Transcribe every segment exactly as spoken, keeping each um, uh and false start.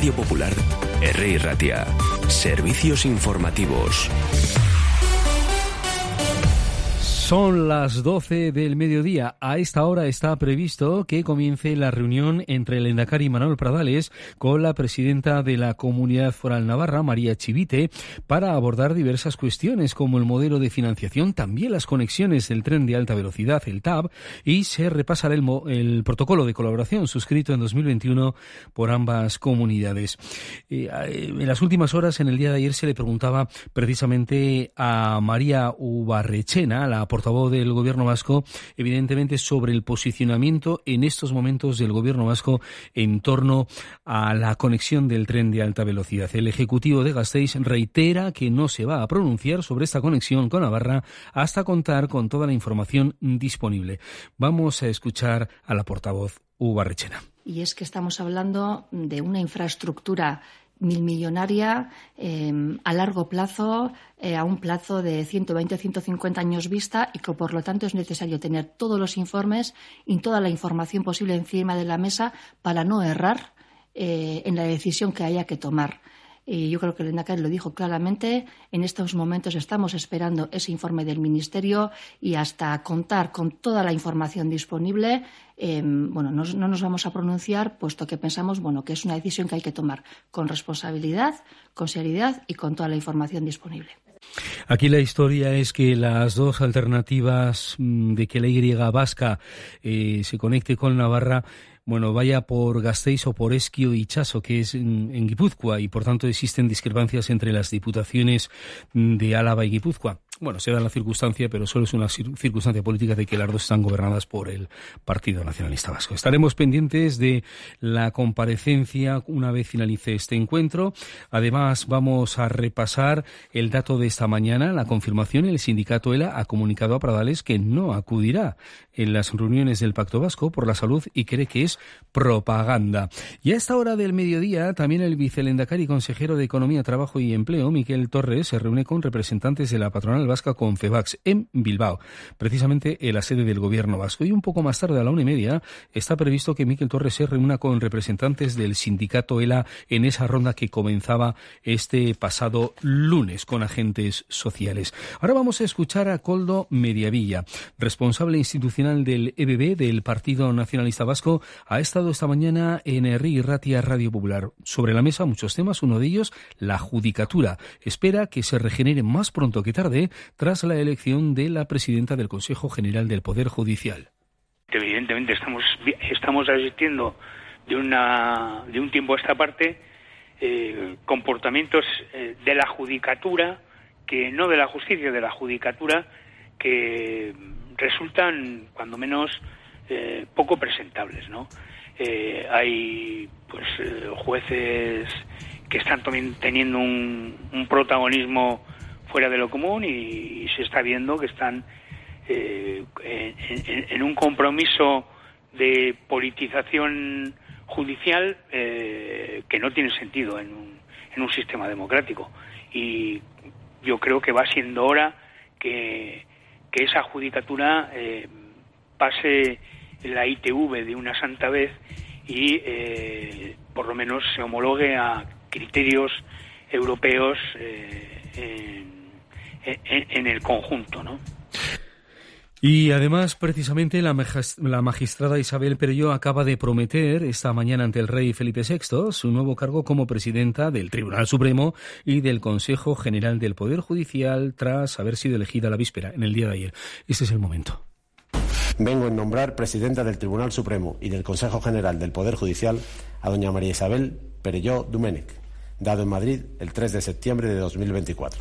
Radio Popular, Herri Ratia. Servicios informativos. Son las doce del mediodía. A esta hora está previsto que comience la reunión entre el lehendakari Manuel Pradales con la presidenta de la Comunidad Foral Navarra, María Chivite, para abordar diversas cuestiones como el modelo de financiación, también las conexiones del tren de alta velocidad, el T A V, y se repasará el, el protocolo de colaboración suscrito en dos mil veintiuno por ambas comunidades. Eh, en las últimas horas, en el día de ayer, se le preguntaba precisamente a María Ubarrechena, la portavoz del Gobierno vasco, evidentemente sobre el posicionamiento en estos momentos del Gobierno vasco en torno a la conexión del tren de alta velocidad. El Ejecutivo de Gasteiz reitera que no se va a pronunciar sobre esta conexión con Navarra hasta contar con toda la información disponible. Vamos a escuchar a la portavoz Ubarrechena. Y es que estamos hablando de una infraestructura milmillonaria eh, a largo plazo, eh, a un plazo de ciento veinte a ciento cincuenta años vista, y que por lo tanto es necesario tener todos los informes y toda la información posible encima de la mesa para no errar eh, en la decisión que haya que tomar. Y yo creo que el lehendakari lo dijo claramente. En estos momentos estamos esperando ese informe del Ministerio y hasta contar con toda la información disponible, eh, bueno, no, no nos vamos a pronunciar, puesto que pensamos, bueno, que es una decisión que hay que tomar con responsabilidad, con seriedad y con toda la información disponible. Aquí la historia es que las dos alternativas de que la Y vasca eh, se conecte con Navarra, bueno, vaya por Gasteiz o por Ezkio y Itxaso, que es en, en Guipúzcoa, y por tanto existen discrepancias entre las diputaciones de Álava y Guipúzcoa. Bueno, se da la circunstancia, pero solo es una circunstancia política de que las dos están gobernadas por el Partido Nacionalista Vasco. Estaremos pendientes de la comparecencia una vez finalice este encuentro. Además, vamos a repasar el dato de esta mañana, la confirmación. El sindicato ELA ha comunicado a Pradales que no acudirá en las reuniones del Pacto Vasco por la Salud y cree que es propaganda. Y a esta hora del mediodía, también el vicelehendakari y consejero de Economía, Trabajo y Empleo, Miquel Torres, se reúne con representantes de la patronal vasca Confebask en Bilbao, precisamente en la sede del Gobierno vasco. Y un poco más tarde, a la una y media, está previsto que Miquel Torres se reúna con representantes del sindicato ELA en esa ronda que comenzaba este pasado lunes con agentes sociales. Ahora vamos a escuchar a Koldo Mediavilla, responsable institucional del E B B, del Partido Nacionalista Vasco. Ha estado esta mañana en Herri Ratia, Radio Popular. Sobre la mesa muchos temas, uno de ellos la judicatura. Espera que se regenere más pronto que tarde tras la elección de la presidenta del Consejo General del Poder Judicial. Evidentemente estamos estamos asistiendo de una de un tiempo a esta parte eh, comportamientos eh, de la judicatura, que no de la justicia, de la judicatura, que resultan cuando menos eh, poco presentables, ¿no? Eh, hay pues eh, jueces que están también teniendo un, un protagonismo fuera de lo común, y, y se está viendo que están eh, en, en, en un compromiso de politización judicial eh, que no tiene sentido en un, en un sistema democrático. Y yo creo que va siendo hora que, que esa judicatura eh, pase la I T V de una santa vez y eh, por lo menos se homologue a criterios europeos eh, en En, en el conjunto, ¿no? Y además, precisamente, la, la magistrada Isabel Perelló acaba de prometer esta mañana ante el rey Felipe sexto su nuevo cargo como presidenta del Tribunal Supremo y del Consejo General del Poder Judicial, tras haber sido elegida la víspera, en el día de ayer. Este es el momento. Vengo en nombrar presidenta del Tribunal Supremo y del Consejo General del Poder Judicial a doña María Isabel Perelló Domènech, dado en Madrid el tres de septiembre de dos mil veinticuatro.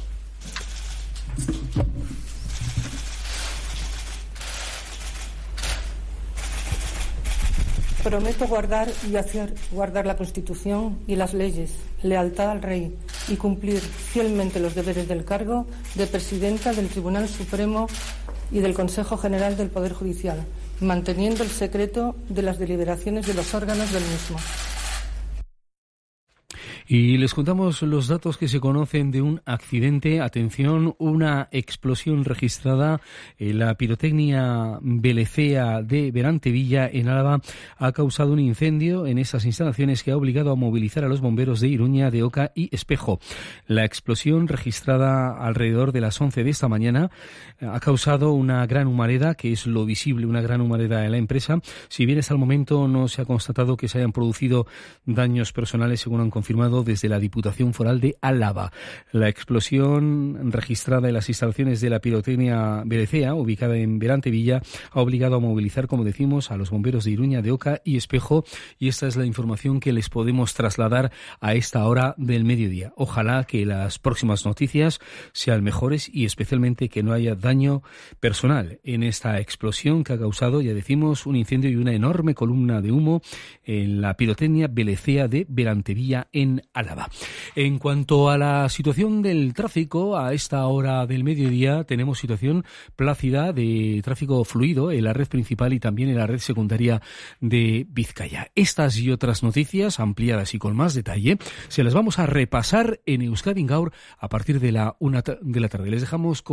Prometo guardar y hacer guardar la Constitución y las leyes, lealtad al Rey y cumplir fielmente los deberes del cargo de presidenta del Tribunal Supremo y del Consejo General del Poder Judicial, manteniendo el secreto de las deliberaciones de los órganos del mismo. Y les contamos los datos que se conocen de un accidente. Atención, una explosión registrada en la pirotecnia Belecea de Berantevilla, en Álava, ha causado un incendio en esas instalaciones que ha obligado a movilizar a los bomberos de Iruña, de Oca y Espejo. La explosión, registrada alrededor de las once de esta mañana, ha causado una gran humareda, que es lo visible, una gran humareda en la empresa. Si bien hasta el momento no se ha constatado que se hayan producido daños personales, según han confirmado desde la Diputación Foral de Álava. La explosión registrada en las instalaciones de la pirotecnia Belecea, ubicada en Berantevilla, ha obligado a movilizar, como decimos, a los bomberos de Iruña, de Oca y Espejo, y esta es la información que les podemos trasladar a esta hora del mediodía. Ojalá que las próximas noticias sean mejores y especialmente que no haya daño personal en esta explosión que ha causado, ya decimos, un incendio y una enorme columna de humo en la pirotecnia Belecea de Berantevilla, en Álava. En cuanto a la situación del tráfico, a esta hora del mediodía tenemos situación plácida de tráfico fluido en la red principal y también en la red secundaria de Vizcaya. Estas y otras noticias ampliadas y con más detalle se las vamos a repasar en Euskadi Gaur a partir de la una de la tarde. Les dejamos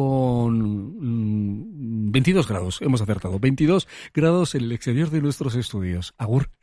con veintidós grados, hemos acertado, veintidós grados en el exterior de nuestros estudios. Agur.